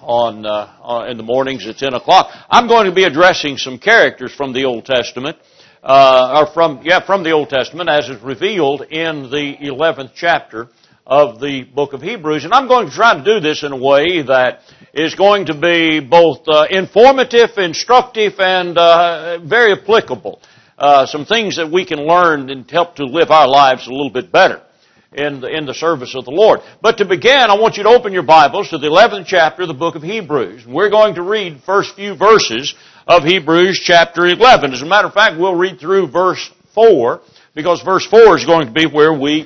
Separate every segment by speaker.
Speaker 1: in the mornings at 10 o'clock. I'm going to be addressing some characters from the Old Testament, from the Old Testament as is revealed in the 11th chapter of the book of Hebrews. And I'm going to try to do this in a way that is going to be both informative, instructive, and very applicable. Some things that we can learn and help to live our lives a little bit better in the service of the Lord. But to begin, I want you to open your Bibles to the 11th chapter of the book of Hebrews. We're going to read the first few verses of Hebrews chapter 11. As a matter of fact, we'll read through verse 4, because verse 4 is going to be where we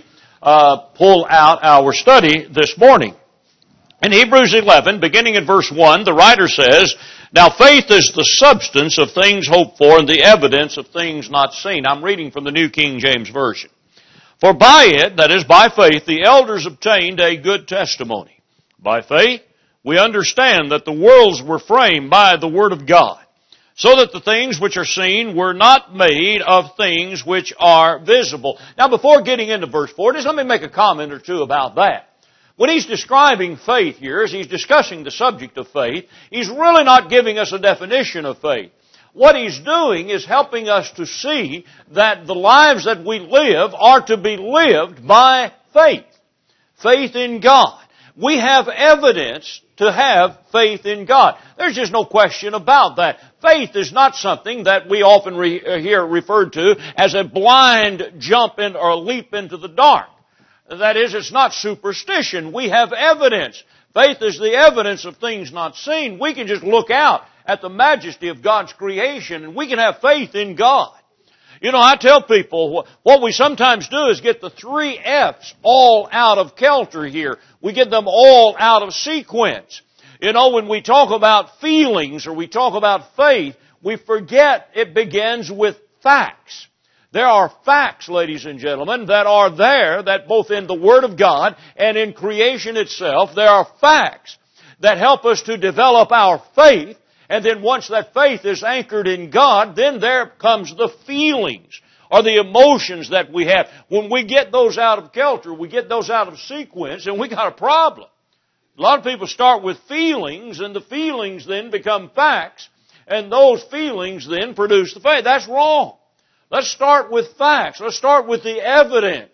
Speaker 1: pull out our study this morning. In Hebrews 11, beginning in verse 1, the writer says, "Now faith is the substance of things hoped for and the evidence of things not seen." I'm reading from the New King James Version. "For by it, that is by faith, the elders obtained a good testimony. By faith, we understand that the worlds were framed by the Word of God, so that the things which are seen were not made of things which are visible." Now before getting into verse 4, just let me make a comment or two about that. When he's describing faith here, as he's discussing the subject of faith, he's really not giving us a definition of faith. What he's doing is helping us to see that the lives that we live are to be lived by faith. Faith in God. We have evidence to have faith in God. There's just no question about that. Faith is not something that we often hear referred to as a blind jump in or leap into the dark. That is, it's not superstition. We have evidence. Faith is the evidence of things not seen. We can just look out at the majesty of God's creation and we can have faith in God. You know, I tell people, what we sometimes do is get the 3 F's all out of kilter here. We get them all out of sequence. You know, when we talk about feelings or we talk about faith, we forget it begins with facts. There are facts, ladies and gentlemen, that are there, that both in the Word of God and in creation itself, there are facts that help us to develop our faith. And then once that faith is anchored in God, then there comes the feelings or the emotions that we have. When we get those out of kilter, we get those out of sequence, and we got a problem. A lot of people start with feelings, and the feelings then become facts, and those feelings then produce the faith. That's wrong. Let's start with facts. Let's start with the evidence.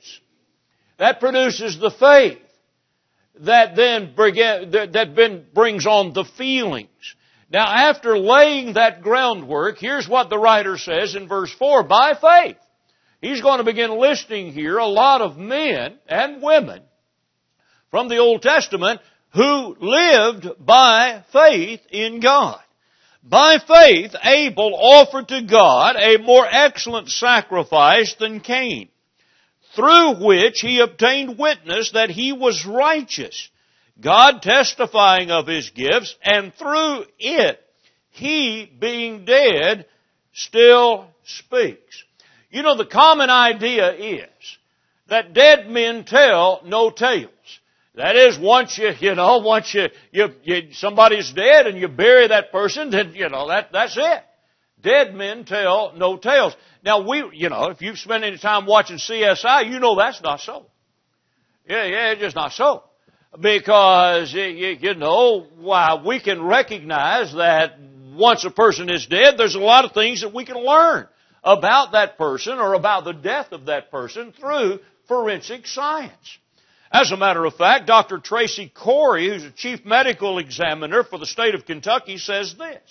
Speaker 1: That produces the faith. That then brings on the feelings. Now, after laying that groundwork, here's what the writer says in verse 4, by faith. He's going to begin listing here a lot of men and women from the Old Testament who lived by faith in God. By faith, Abel offered to God a more excellent sacrifice than Cain, through which he obtained witness that he was righteous, God testifying of his gifts, and through it, he, being dead, still speaks. You know, the common idea is that dead men tell no tales. That is, once somebody's dead and you bury that person, then, that's it. Dead men tell no tales. Now if you've spent any time watching CSI, you know that's not so. Yeah, it's just not so. Because, we can recognize that once a person is dead, there's a lot of things that we can learn about that person or about the death of that person through forensic science. As a matter of fact, Dr. Tracy Corey, who's a chief medical examiner for the state of Kentucky, says this.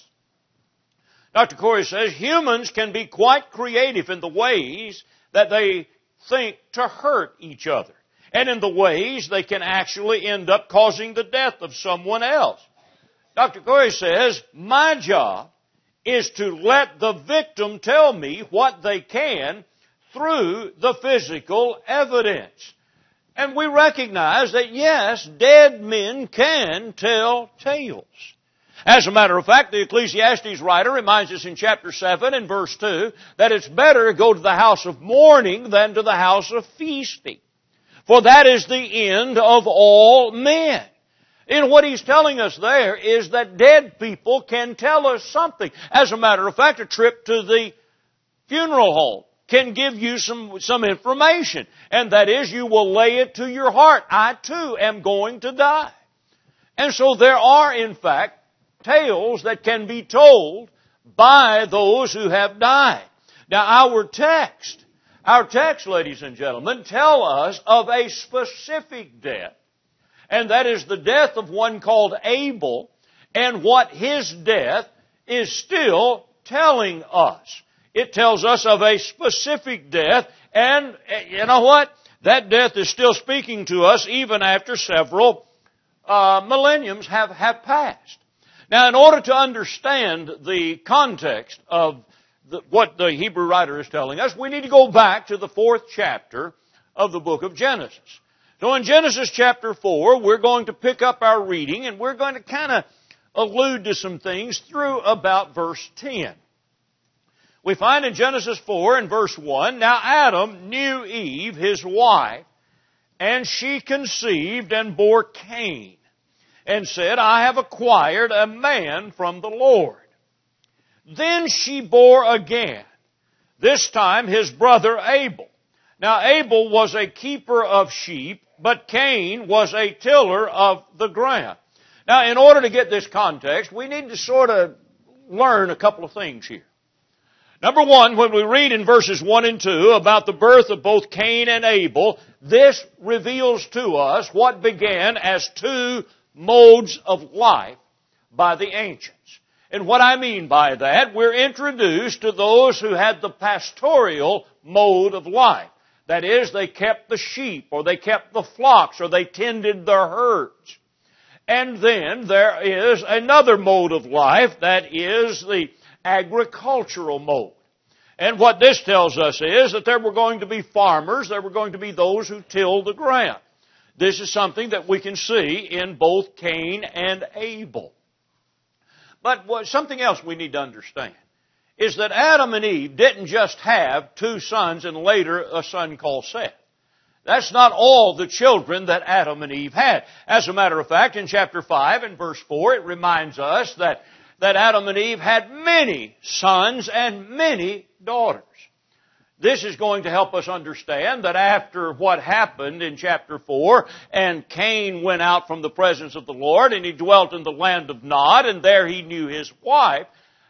Speaker 1: Dr. Corey says, humans can be quite creative in the ways that they think to hurt each other, and in the ways they can actually end up causing the death of someone else. Dr. Corey says, my job is to let the victim tell me what they can through the physical evidence. And we recognize that, yes, dead men can tell tales. As a matter of fact, the Ecclesiastes writer reminds us in chapter 7 and verse 2 that it's better to go to the house of mourning than to the house of feasting. For that is the end of all men. And what he's telling us there is that dead people can tell us something. As a matter of fact, a trip to the funeral home can give you some information. And that is, you will lay it to your heart. I too am going to die. And so there are, in fact, tales that can be told by those who have died. Now, our text, ladies and gentlemen, tell us of a specific death. And that is the death of one called Abel, and what his death is still telling us. It tells us of a specific death, and you know what? That death is still speaking to us even after several millenniums have passed. Now, in order to understand the context of what the Hebrew writer is telling us, we need to go back to the 4th chapter of the book of Genesis. So in Genesis chapter 4, we're going to pick up our reading, and we're going to kind of allude to some things through about verse 10. We find in Genesis 4 and verse 1, Now Adam knew Eve, his wife, and she conceived and bore Cain, and said, I have acquired a man from the Lord. Then she bore again, this time his brother Abel. Now Abel was a keeper of sheep, but Cain was a tiller of the ground. Now, in order to get this context, we need to sort of learn a couple of things here. Number one, when we read in verses 1 and 2 about the birth of both Cain and Abel, this reveals to us what began as two modes of life by the ancients. And what I mean by that, we're introduced to those who had the pastoral mode of life. That is, they kept the sheep, or they kept the flocks, or they tended their herds. And then there is another mode of life, that is the agricultural mode. And what this tells us is that there were going to be farmers, there were going to be those who tilled the ground. This is something that we can see in both Cain and Abel. But something else we need to understand is that Adam and Eve didn't just have two sons and later a son called Seth. That's not all the children that Adam and Eve had. As a matter of fact, in chapter 5 and verse 4, it reminds us that Adam and Eve had many sons and many daughters. This is going to help us understand that after what happened in chapter 4, and Cain went out from the presence of the Lord, and he dwelt in the land of Nod, and there he knew his wife.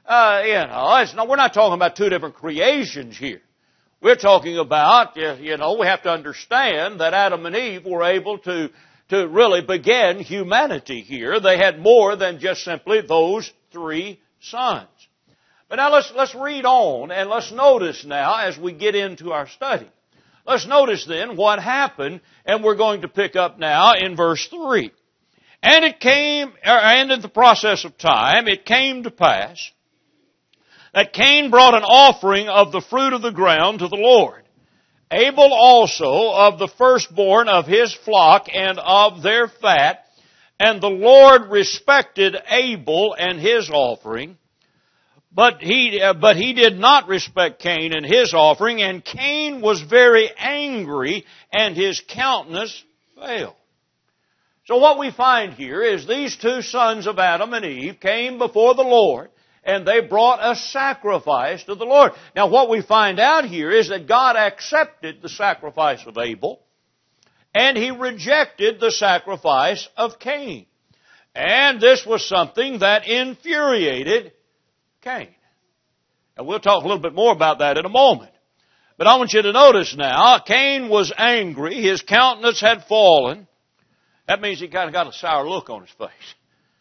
Speaker 1: We're not talking about two different creations here. We're talking about, we have to understand that Adam and Eve were able to really begin humanity here. They had more than just simply those three sons. But now let's read on, and let's notice now as we get into our study. Let's notice then what happened, and we're going to pick up now in verse 3. And in the process of time, it came to pass that Cain brought an offering of the fruit of the ground to the Lord. Abel also of the firstborn of his flock and of their fat. And the Lord respected Abel and his offering, but he did not respect Cain and his offering, and Cain was very angry, and his countenance fell. So what we find here is these two sons of Adam and Eve came before the Lord, and they brought a sacrifice to the Lord. Now what we find out here is that God accepted the sacrifice of Abel, and He rejected the sacrifice of Cain. And this was something that infuriated Cain. And we'll talk a little bit more about that in a moment. But I want you to notice now, Cain was angry, his countenance had fallen. That means he kind of got a sour look on his face.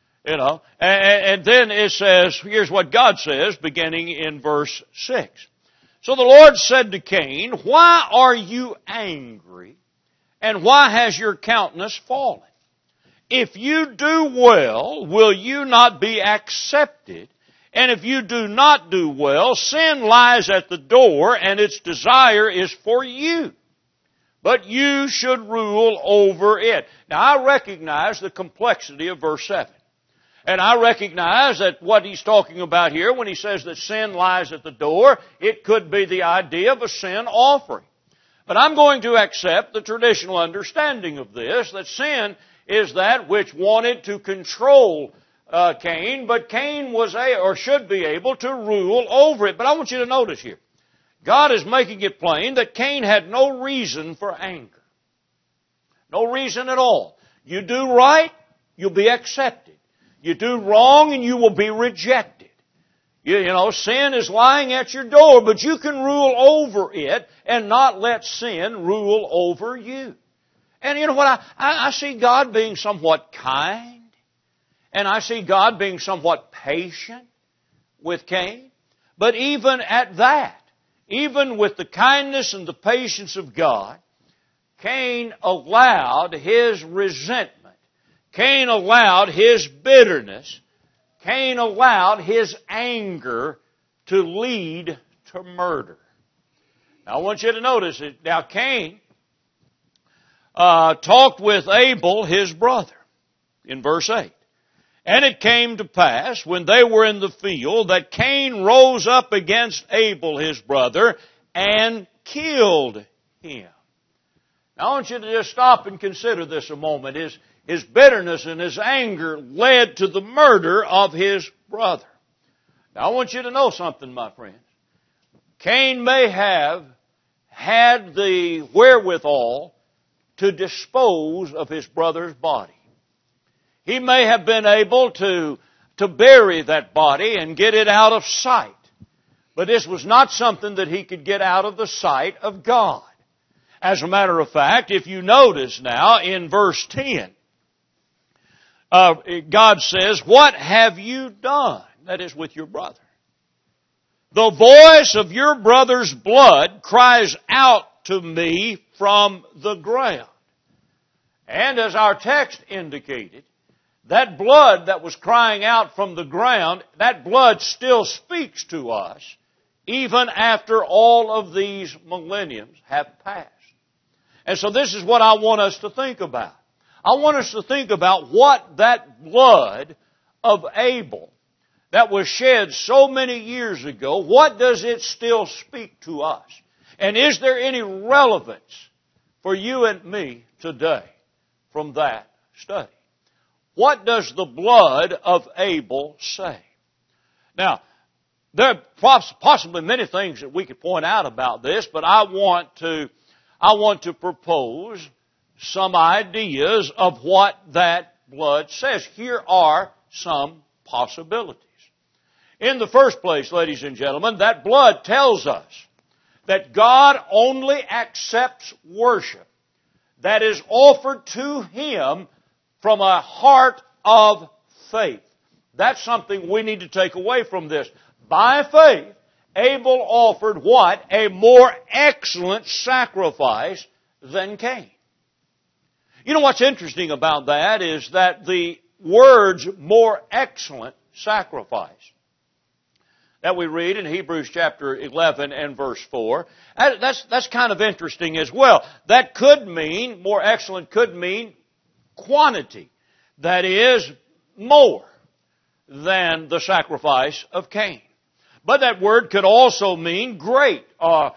Speaker 1: And then it says, here's what God says, beginning in verse 6. So the Lord said to Cain, why are you angry, and why has your countenance fallen? If you do well, will you not be accepted? And if you do not do well, sin lies at the door, and its desire is for you. But you should rule over it. Now I recognize the complexity of verse 7. And I recognize that what he's talking about here, when he says that sin lies at the door, it could be the idea of a sin offering. But I'm going to accept the traditional understanding of this, that sin is that which wanted to control Cain, but Cain was should be able to rule over it. But I want you to notice here, God is making it plain that Cain had no reason for anger. No reason at all. You do right, You'll be accepted. You do wrong and you will be rejected. You know, sin is lying at your door, but you can rule over it and not let sin rule over you. And you know what? I see God being somewhat kind, and I see God being somewhat patient with Cain. But even at that, even with the kindness and the patience of God, Cain allowed his resentment. Cain allowed his bitterness. Cain allowed his anger to lead to murder. Now, I want you to notice it. Now, Cain talked with Abel, his brother, in verse 8. And it came to pass, when they were in the field, that Cain rose up against Abel, his brother, and killed him. Now, I want you to just stop and consider this a moment. His bitterness and his anger led to the murder of his brother. Now, I want you to know something, my friends. Cain may have had the wherewithal to dispose of his brother's body. He may have been able to bury that body and get it out of sight. But this was not something that he could get out of the sight of God. As a matter of fact, if you notice now in verse 10, God says, "What have you done?" That is, with your brother. "The voice of your brother's blood cries out to me from the ground." And as our text indicated, that blood that was crying out from the ground, that blood still speaks to us even after all of these millenniums have passed. And so this is what I want us to think about. I want us to think about what that blood of Abel that was shed so many years ago, what does it still speak to us? And is there any relevance for you and me today from that study? What does the blood of Abel say? Now, there are possibly many things that we could point out about this, but I want to propose some ideas of what that blood says. Here are some possibilities. In the first place, ladies and gentlemen, that blood tells us that God only accepts worship that is offered to Him from a heart of faith. That's something we need to take away from this. By faith, Abel offered what? A more excellent sacrifice than Cain. You know what's interesting about that is that the words more excellent sacrifice that we read in Hebrews chapter 11 and verse 4, that's kind of interesting as well. That could mean, more excellent could mean quantity. That is, more than the sacrifice of Cain. But that word could also mean great or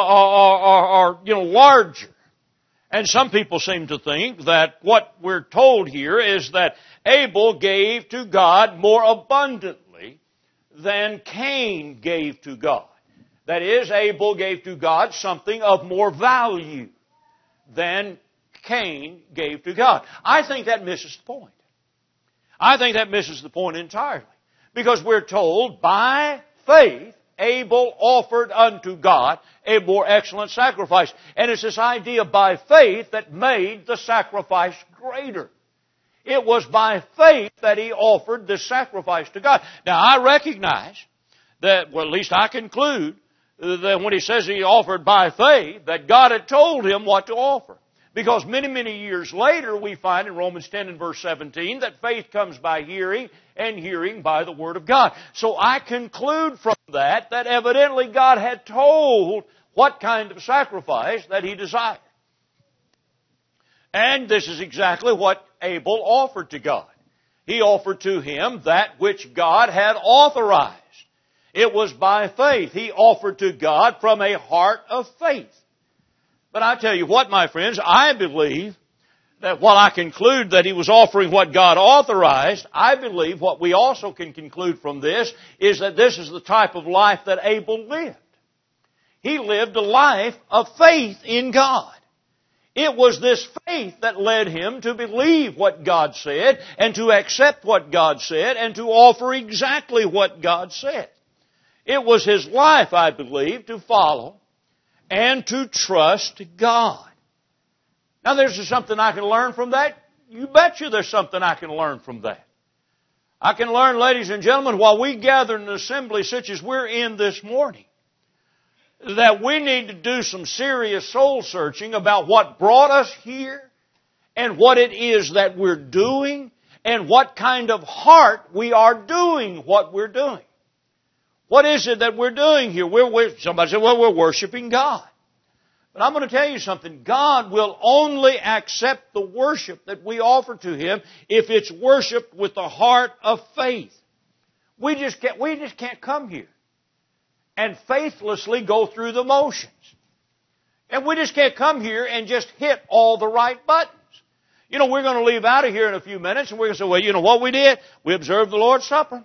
Speaker 1: larger. And some people seem to think that what we're told here is that Abel gave to God more abundantly than Cain gave to God. That is, Abel gave to God something of more value than Cain gave to God. I think that misses the point. I think that misses the point entirely. Because we're told, by faith, Abel offered unto God a more excellent sacrifice. And it's this idea by faith that made the sacrifice greater. It was by faith that he offered the sacrifice to God. Now, I recognize that, well, at least I conclude, that when he says he offered by faith, that God had told him what to offer. Because many, many years later, we find in Romans 10 and verse 17 that faith comes by hearing, and hearing by the Word of God. So I conclude from that evidently God had told what kind of sacrifice that He desired. And this is exactly what Abel offered to God. He offered to Him that which God had authorized. It was by faith. He offered to God from a heart of faith. But I tell you what, my friends, I believe that while I conclude that he was offering what God authorized, I believe what we also can conclude from this is that this is the type of life that Abel lived. He lived a life of faith in God. It was this faith that led him to believe what God said and to accept what God said and to offer exactly what God said. It was his life, I believe, to follow and to trust God. Now, there's something I can learn from that. You betcha there's something I can learn from that. I can learn, ladies and gentlemen, while we gather in an assembly such as we're in this morning, that we need to do some serious soul searching about what brought us here and what it is that we're doing and what kind of heart we are doing what we're doing. What is it that we're doing here? Somebody said, well, we're worshiping God. But I'm going to tell you something. God will only accept the worship that we offer to Him if it's worshiped with the heart of faith. We just can't come here and faithlessly go through the motions. And we just can't come here and just hit all the right buttons. You know, we're going to leave out of here in a few minutes and we're going to say, well, you know what we did? We observed the Lord's Supper.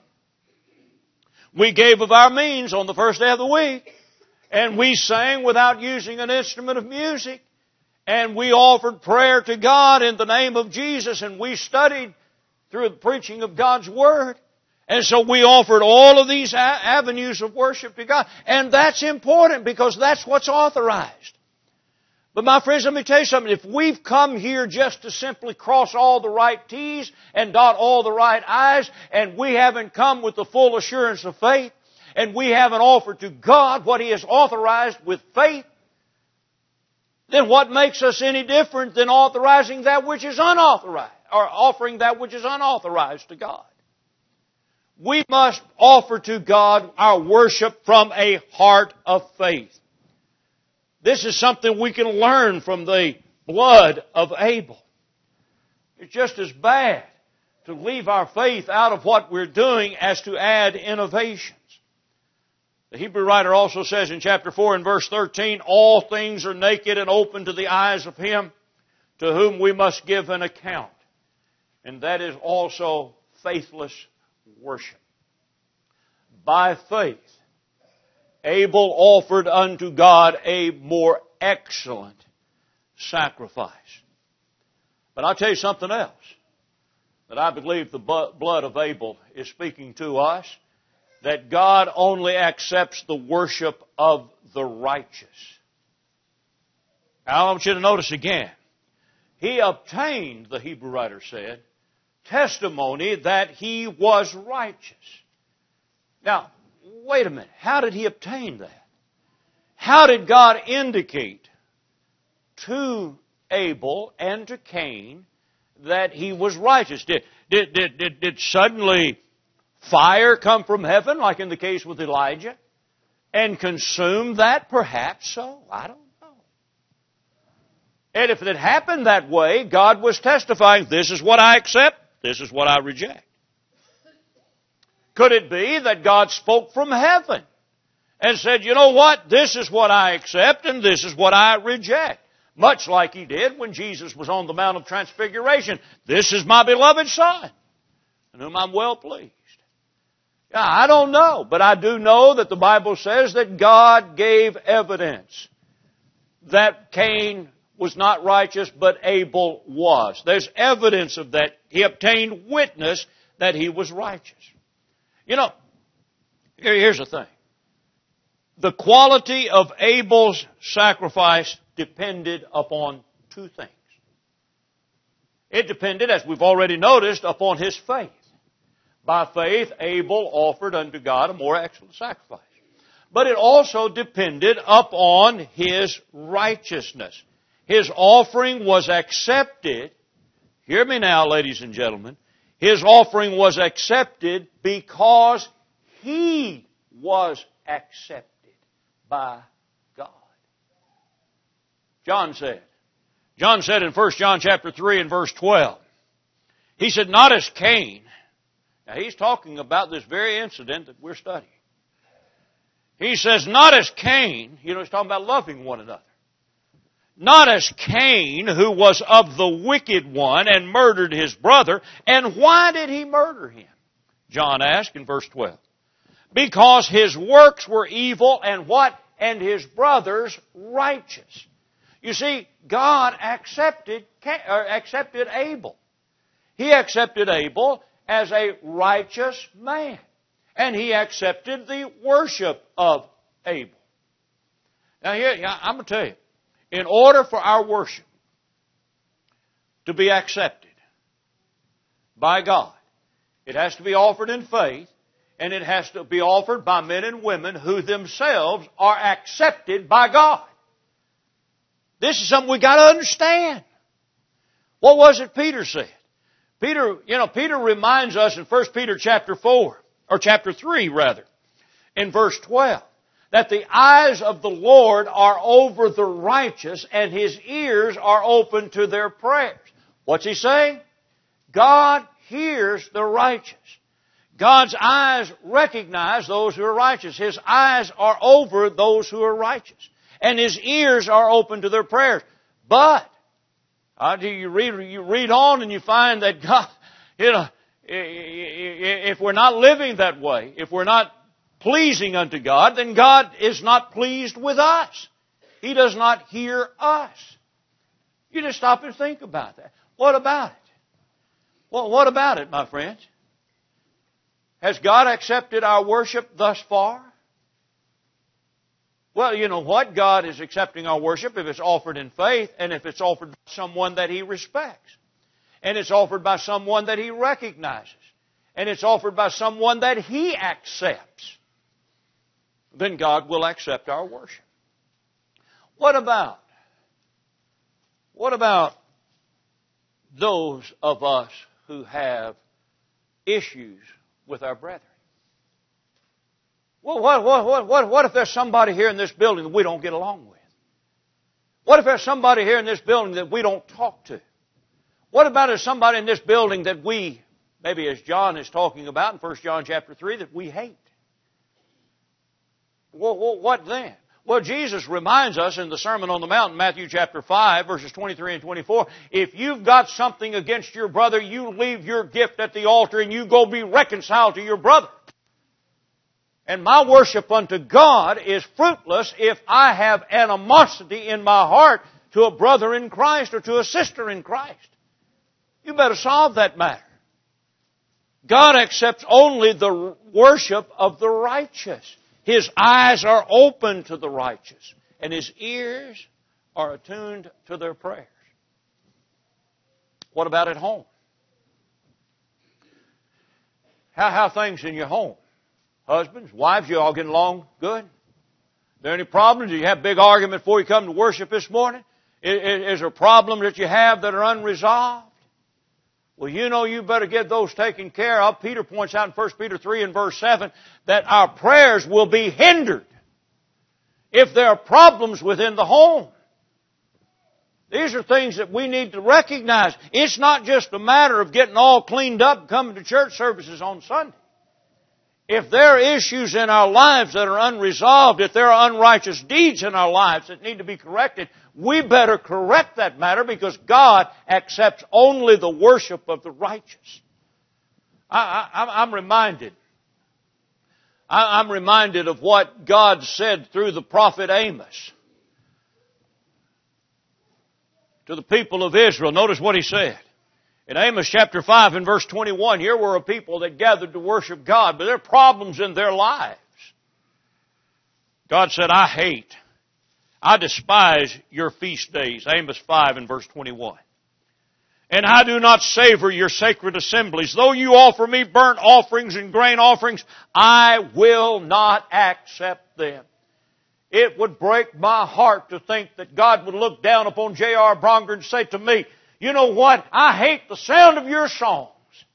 Speaker 1: We gave of our means on the first day of the week. And we sang without using an instrument of music. And we offered prayer to God in the name of Jesus. And we studied through the preaching of God's Word. And so we offered all of these avenues of worship to God. And that's important because that's what's authorized. But my friends, let me tell you something. If we've come here just to simply cross all the right T's and dot all the right I's, and we haven't come with the full assurance of faith, and we haven't offered to God what He has authorized with faith, then what makes us any different than authorizing that which is unauthorized, or offering that which is unauthorized to God? We must offer to God our worship from a heart of faith. This is something we can learn from the blood of Abel. It's just as bad to leave our faith out of what we're doing as to add innovations. The Hebrew writer also says in chapter 4 and verse 13, all things are naked and open to the eyes of Him to whom we must give an account. And that is also faithless worship. By faith, Abel offered unto God a more excellent sacrifice. But I'll tell you something else that I believe the blood of Abel is speaking to us, that God only accepts the worship of the righteous. Now I want you to notice again, he obtained, the Hebrew writer said, testimony that he was righteous. Now, wait a minute. How did he obtain that? How did God indicate to Abel and to Cain that he was righteous? Did suddenly fire come from heaven, like in the case with Elijah, and consume that? Perhaps so. I don't know. And if it happened that way, God was testifying, this is what I accept, this is what I reject. Could it be that God spoke from heaven and said, you know what, this is what I accept and this is what I reject? Much like He did when Jesus was on the Mount of Transfiguration. This is my beloved Son, in whom I'm well pleased. Now, I don't know, but I do know that the Bible says that God gave evidence that Cain was not righteous, but Abel was. There's evidence of that. He obtained witness that he was righteous. You know, here's the thing. The quality of Abel's sacrifice depended upon two things. It depended, as we've already noticed, upon his faith. By faith, Abel offered unto God a more excellent sacrifice. But it also depended upon his righteousness. His offering was accepted. Hear me now, ladies and gentlemen. His offering was accepted because he was accepted by God. John said in 1 John chapter 3 and verse 12, he said, not as Cain. Now he's talking about this very incident that we're studying. He says, not as Cain, he's talking about loving one another. Not as Cain, who was of the wicked one and murdered his brother. And why did he murder him? John asked in verse 12. Because his works were evil and what? And his brother's righteous. You see, God accepted Abel. He accepted Abel as a righteous man. And He accepted the worship of Abel. Now here, I'm going to tell you, in order for our worship to be accepted by God, it has to be offered in faith, and it has to be offered by men and women who themselves are accepted by God. This is something we got to understand. What was it Peter said? Peter reminds us in 1 Peter chapter 4, or chapter 3 rather, in verse 12, that the eyes of the Lord are over the righteous and His ears are open to their prayers. What's he saying? God hears the righteous. God's eyes recognize those who are righteous. His eyes are over those who are righteous. And His ears are open to their prayers. But, you read on and you find that God, if we're not living that way, if we're not pleasing unto God, then God is not pleased with us. He does not hear us. You just stop and think about that. What about it? Well, what about it, my friends? Has God accepted our worship thus far? Well, you know what? God is accepting our worship if it's offered in faith and if it's offered by someone that He respects. And it's offered by someone that He recognizes. And it's offered by someone that He accepts. Then God will accept our worship. What about those of us who have issues with our brethren? Well, what if there's somebody here in this building that we don't get along with? What if there's somebody here in this building that we don't talk to? What about if somebody in this building that we, maybe as John is talking about in 1 John chapter 3, that we hate? Well, what then? Well, Jesus reminds us in the Sermon on the Mount in Matthew chapter 5, verses 23 and 24, if you've got something against your brother, you leave your gift at the altar and you go be reconciled to your brother. And my worship unto God is fruitless if I have animosity in my heart to a brother in Christ or to a sister in Christ. You better solve that matter. God accepts only the worship of the righteous. His eyes are open to the righteous, and His ears are attuned to their prayers. What about at home? How things in your home? Husbands, wives, you all getting along good? There any problems? Do you have a big argument before you come to worship this morning? Is there problems that you have that are unresolved? Well, you better get those taken care of. Peter points out in 1 Peter 3 and verse 7 that our prayers will be hindered if there are problems within the home. These are things that we need to recognize. It's not just a matter of getting all cleaned up and coming to church services on Sunday. If there are issues in our lives that are unresolved, if there are unrighteous deeds in our lives that need to be corrected, we better correct that matter because God accepts only the worship of the righteous. I'm reminded of what God said through the prophet Amos to the people of Israel. Notice what he said. In Amos chapter 5 and verse 21, here were a people that gathered to worship God, but there are problems in their lives. God said, I despise your feast days. Amos 5 and verse 21. And I do not savor your sacred assemblies. Though you offer me burnt offerings and grain offerings, I will not accept them. It would break my heart to think that God would look down upon J.R. Bronger and say to me, you know what? I hate the sound of your songs.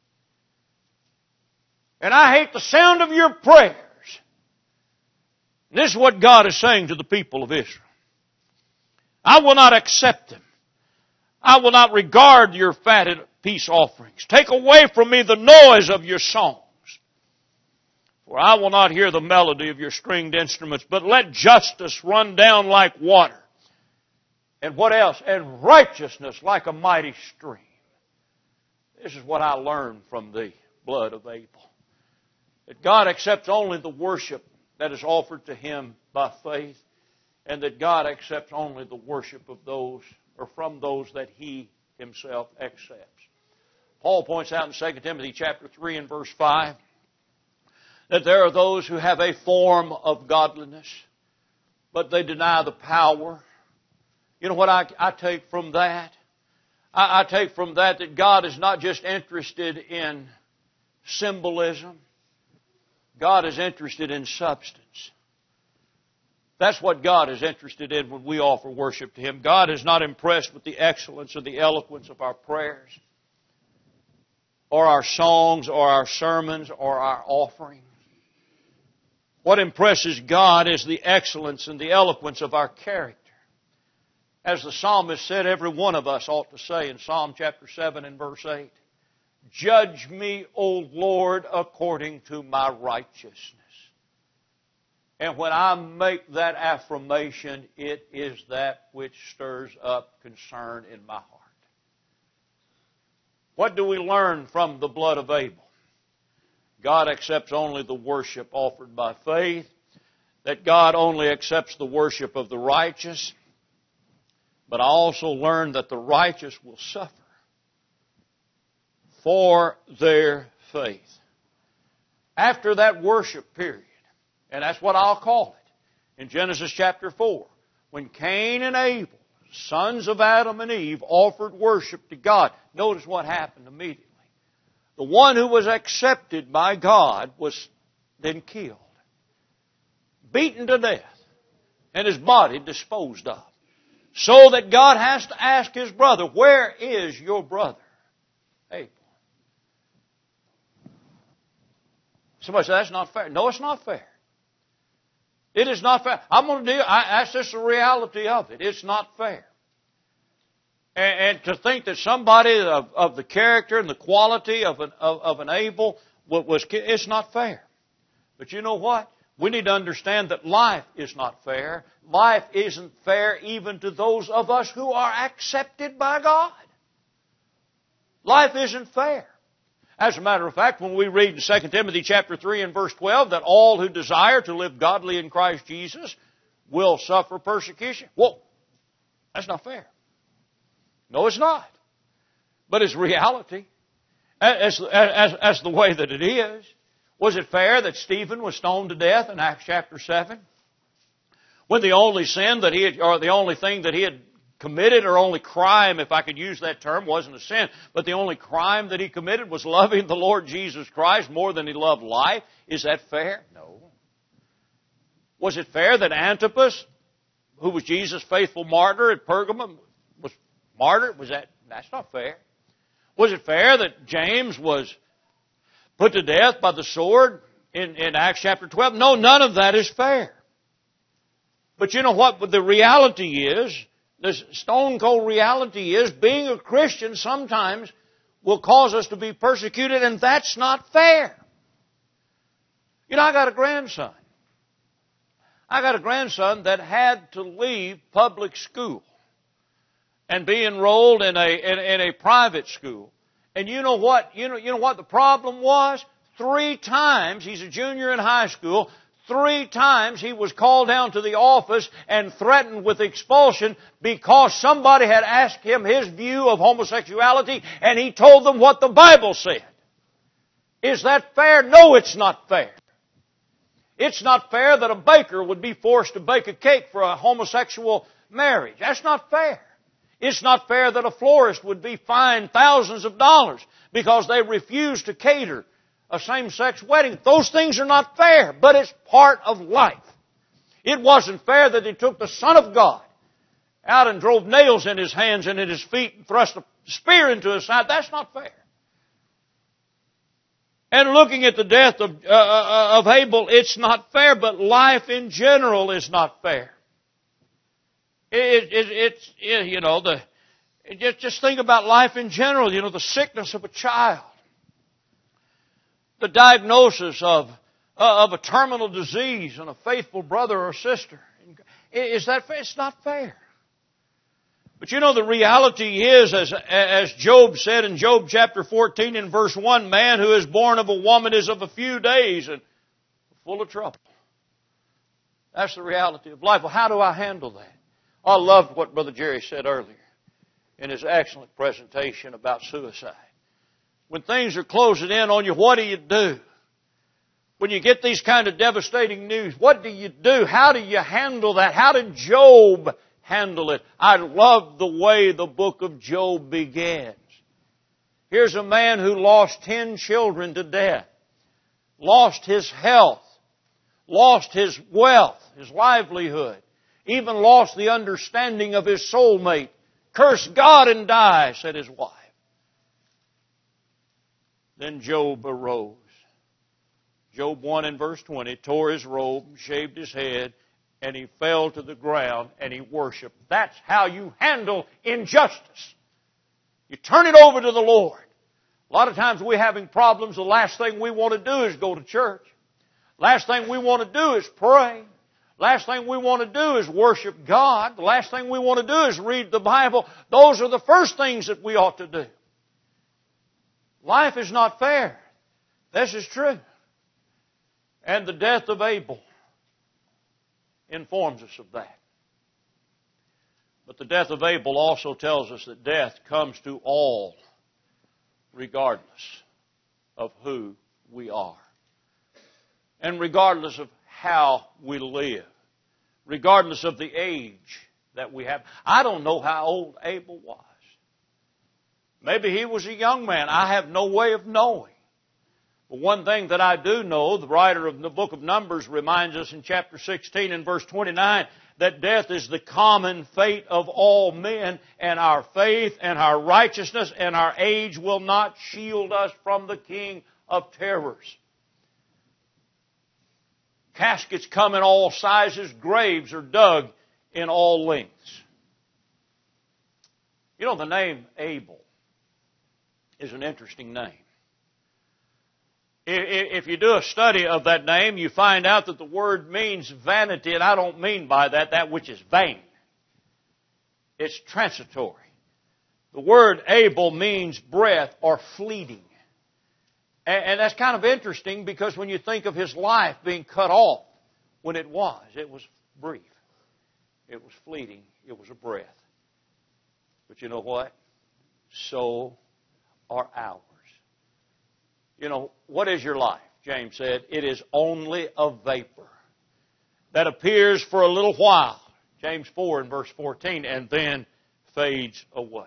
Speaker 1: And I hate the sound of your prayers. And this is what God is saying to the people of Israel. I will not accept them. I will not regard your fatted peace offerings. Take away from me the noise of your songs. For I will not hear the melody of your stringed instruments, but let justice run down like water. And what else? And righteousness like a mighty stream. This is what I learned from the blood of Abel. That God accepts only the worship that is offered to Him by faith. and that God accepts only the worship of those, or from those that He Himself accepts. Paul points out in 2 Timothy chapter 3 and verse 5 that there are those who have a form of godliness, but they deny the power. You know what I take from that? I take from that God is not just interested in symbolism. God is interested in substance. That's what God is interested in when we offer worship to Him. God is not impressed with the excellence or the eloquence of our prayers, or our songs, or our sermons, or our offerings. What impresses God is the excellence and the eloquence of our character. As the psalmist said, every one of us ought to say in Psalm chapter 7 and verse 8, "Judge me, O Lord, according to my righteousness." And when I make that affirmation, it is that which stirs up concern in my heart. What do we learn from the blood of Abel? God accepts only the worship offered by faith, that God only accepts the worship of the righteous. But I also learned that the righteous will suffer for their faith. After that worship period, and that's what I'll call it, in Genesis chapter 4, when Cain and Abel, sons of Adam and Eve, offered worship to God, notice what happened immediately. The one who was accepted by God was then killed, beaten to death, and his body disposed of. So that God has to ask his brother, "Where is your brother Abel?" Somebody said, "That's not fair." No, it's not fair. It is not fair. I'm going to that's just the reality of it. It's not fair. And to think that somebody of the character and the quality of an Abel it's not fair. But you know what? We need to understand that life is not fair. Life isn't fair even to those of us who are accepted by God. Life isn't fair. As a matter of fact, when we read in 2 Timothy chapter 3 and verse 12 that all who desire to live godly in Christ Jesus will suffer persecution. Whoa, that's not fair. No, it's not. But it's reality. As the way that it is. Was it fair that Stephen was stoned to death in Acts chapter 7? When the only sin that he had, or the only thing that he had committed, or only crime, if I could use that term, wasn't a sin, but the only crime that he committed was loving the Lord Jesus Christ more than he loved life? Is that fair? No. Was it fair that Antipas, who was Jesus' faithful martyr at Pergamum, was martyred? That's not fair. Was it fair that James was put to death by the sword in Acts chapter 12? No, none of that is fair. But you know what the reality is? The stone cold reality is being a Christian sometimes will cause us to be persecuted, and that's not fair. You know, I got a grandson. That had to leave public school and be enrolled in a private school. And you know what? You know what the problem was? 3 times, he's a junior in high school, 3 times he was called down to the office and threatened with expulsion because somebody had asked him his view of homosexuality, and he told them what the Bible said. Is that fair? No, it's not fair. It's not fair that a baker would be forced to bake a cake for a homosexual marriage. That's not fair. It's not fair that a florist would be fined thousands of dollars because they refuse to cater a same-sex wedding. Those things are not fair, but it's part of life. It wasn't fair that he took the Son of God out and drove nails in his hands and in his feet and thrust a spear into his side. That's not fair. And looking at the death of Abel, it's not fair, but life in general is not fair. Just think about life in general. The sickness of a child, the diagnosis of a terminal disease in a faithful brother or sister. Is that fair? It's not fair. But the reality is, as Job said in Job chapter 14 in verse 1, man who is born of a woman is of a few days and full of trouble. That's the reality of life. Well, how do I handle that? I loved what Brother Jerry said earlier in his excellent presentation about suicide. When things are closing in on you, what do you do? When you get these kind of devastating news, what do you do? How do you handle that? How did Job handle it? I love the way the book of Job begins. Here's a man who lost 10 children to death, lost his health, lost his wealth, his livelihood, even lost the understanding of his soulmate. Curse God and die, said his wife. Then Job arose. Job 1 and verse 20, tore his robe, shaved his head, and he fell to the ground and he worshiped. That's how you handle injustice. You turn it over to the Lord. A lot of times we're having problems. The last thing we want to do is go to church. Last thing we want to do is pray. Last thing we want to do is worship God. The last thing we want to do is read the Bible. Those are the first things that we ought to do. Life is not fair. This is true. And the death of Abel informs us of that. But the death of Abel also tells us that death comes to all, regardless of who we are. And regardless of how we live. Regardless of the age that we have. I don't know how old Abel was. Maybe he was a young man. I have no way of knowing. But one thing that I do know, the writer of the book of Numbers reminds us in chapter 16 and verse 29 that death is the common fate of all men, and our faith and our righteousness and our age will not shield us from the King of terrors. Caskets come in all sizes, graves are dug in all lengths. You know, the name Abel is an interesting name. If you do a study of that name, you find out that the word means vanity, and I don't mean by that which is vain. It's transitory. The word Abel means breath or fleeting. And that's kind of interesting because when you think of his life being cut off, when it was brief. It was fleeting. It was a breath. But you know what? So are ours. You know, what is your life? James said, it is only a vapor that appears for a little while. James 4 and verse 14, and then fades away.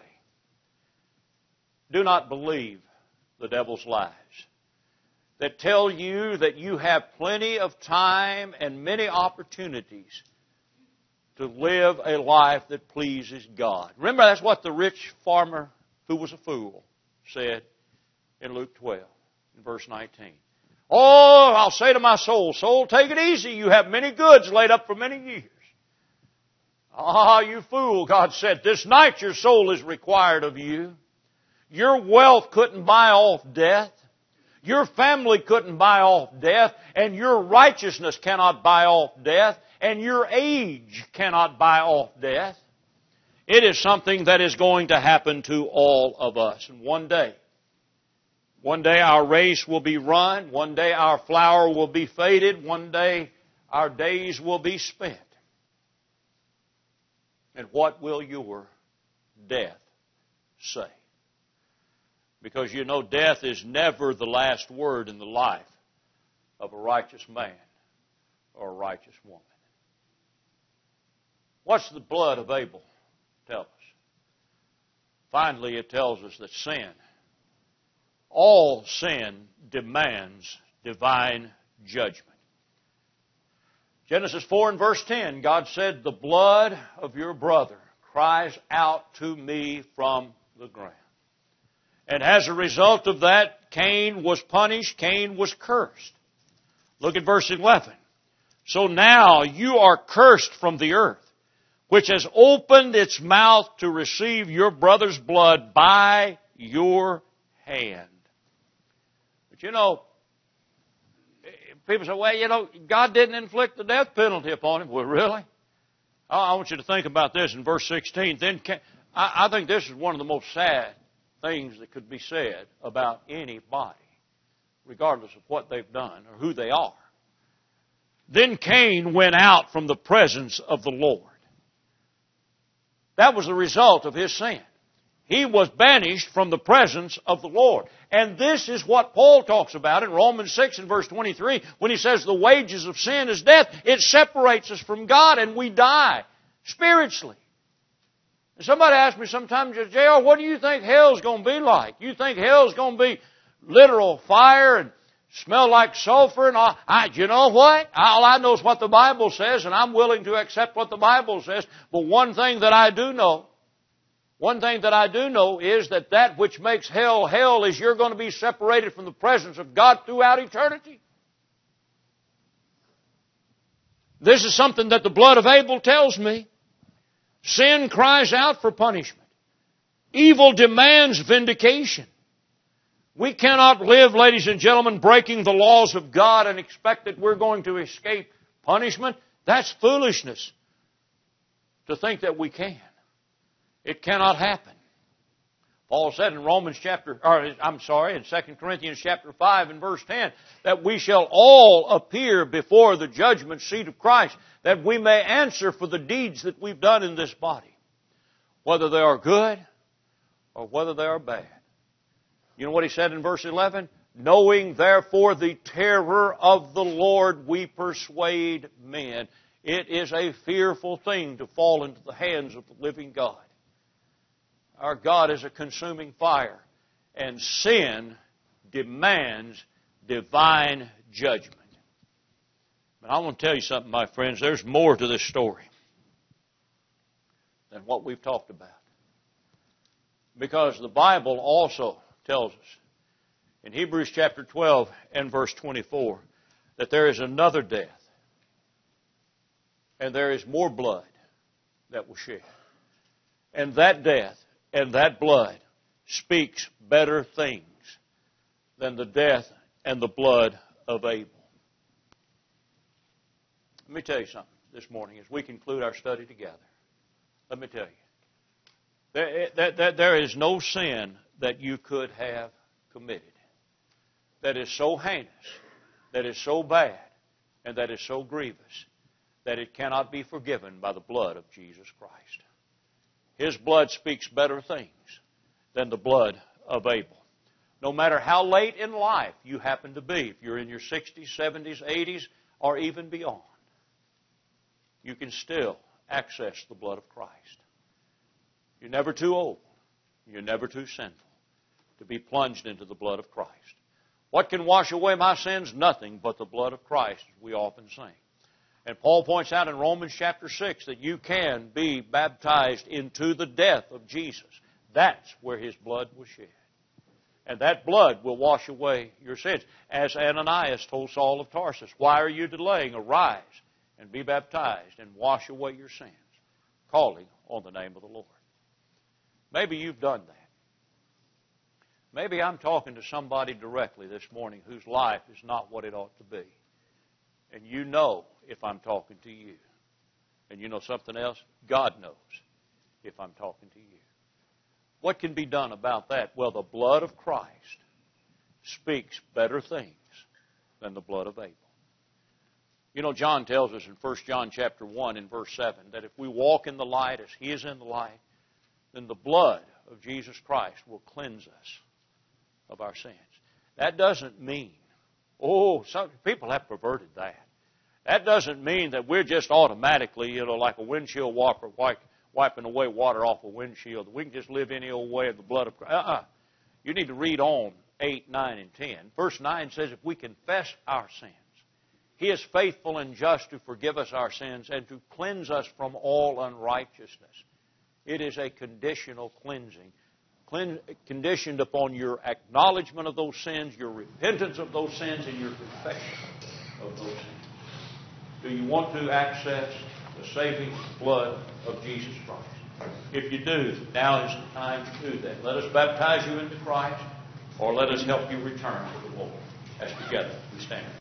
Speaker 1: Do not believe the devil's lies that tell you that you have plenty of time and many opportunities to live a life that pleases God. Remember, that's what the rich farmer who was a fool said in Luke 12. In verse 19. Oh, I'll say to my soul, soul, take it easy. You have many goods laid up for many years. Ah, you fool, God said, this night your soul is required of you. Your wealth couldn't buy off death. Your family couldn't buy off death. And your righteousness cannot buy off death. And your age cannot buy off death. It is something that is going to happen to all of us. And one day our race will be run. One day our flower will be faded. One day our days will be spent. And what will your death say? Because you know death is never the last word in the life of a righteous man or a righteous woman. What's the blood of Abel tell us? Finally, it tells us that sin, all sin demands divine judgment. Genesis 4 and verse 10, God said, the blood of your brother cries out to me from the ground. And as a result of that, Cain was punished, Cain was cursed. Look at verse 11. So now you are cursed from the earth, which has opened its mouth to receive your brother's blood by your hand. But you know, people say, well, you know, God didn't inflict the death penalty upon him. Well, really? I want you to think about this in verse 16. I think this is one of the most sad things that could be said about anybody, regardless of what they've done or who they are. Then Cain went out from the presence of the Lord. That was the result of his sin. He was banished from the presence of the Lord. And this is what Paul talks about in Romans 6 and verse 23 when he says the wages of sin is death. It separates us from God and we die spiritually. And somebody asked me sometimes, J.R., what do you think hell's going to be like? You think hell's going to be literal fire and smell like sulfur? And you know what? All I know is what the Bible says, and I'm willing to accept what the Bible says. But one thing that I do know is that which makes hell hell is you're going to be separated from the presence of God throughout eternity. This is something that the blood of Abel tells me. Sin cries out for punishment. Evil demands vindication. We cannot live, ladies and gentlemen, breaking the laws of God and expect that we're going to escape punishment. That's foolishness to think that we can. It cannot happen. Paul said in in 2 Corinthians chapter 5 and verse 10, that we shall all appear before the judgment seat of Christ, that we may answer for the deeds that we've done in this body, whether they are good or whether they are bad. You know what he said in verse 11? Knowing therefore the terror of the Lord, we persuade men. It is a fearful thing to fall into the hands of the living God. Our God is a consuming fire, and sin demands divine judgment. But I want to tell you something, my friends. There's more to this story than what we've talked about. Because the Bible also tells us in Hebrews chapter 12 and verse 24 that there is another death, and there is more blood that will shed. And that death and that blood speaks better things than the death and the blood of Abel. Let me tell you something this morning as we conclude our study together. Let me tell you. There is no sin that you could have committed that is so heinous, that is so bad, and that is so grievous that it cannot be forgiven by the blood of Jesus Christ. His blood speaks better things than the blood of Abel. No matter how late in life you happen to be, if you're in your 60s, 70s, 80s, or even beyond, you can still access the blood of Christ. You're never too old. You're never too sinful to be plunged into the blood of Christ. What can wash away my sins? Nothing but the blood of Christ, as we often sing. And Paul points out in Romans chapter 6 that you can be baptized into the death of Jesus. That's where His blood was shed. And that blood will wash away your sins. As Ananias told Saul of Tarsus, why are you delaying? Arise and be baptized and wash away your sins, calling on the name of the Lord. Maybe you've done that. Maybe I'm talking to somebody directly this morning whose life is not what it ought to be. And you know if I'm talking to you. And you know something else? God knows if I'm talking to you. What can be done about that? Well, the blood of Christ speaks better things than the blood of Abel. You know, John tells us in 1 John chapter 1 and verse 7 that if we walk in the light as He is in the light, then the blood of Jesus Christ will cleanse us of our sins. That doesn't mean, some people have perverted that. That doesn't mean that we're just automatically, like a windshield wiper wiping away water off a windshield. We can just live any old way in the blood of Christ. You need to read on 8, 9, and 10. Verse 9 says, if we confess our sins, He is faithful and just to forgive us our sins and to cleanse us from all unrighteousness. It is a conditional cleansing, conditioned upon your acknowledgement of those sins, your repentance of those sins, and your confession of those sins. Do you want to access the saving blood of Jesus Christ? If you do, now is the time to do that. Let us baptize you into Christ, or let us help you return to the Lord. As together we stand.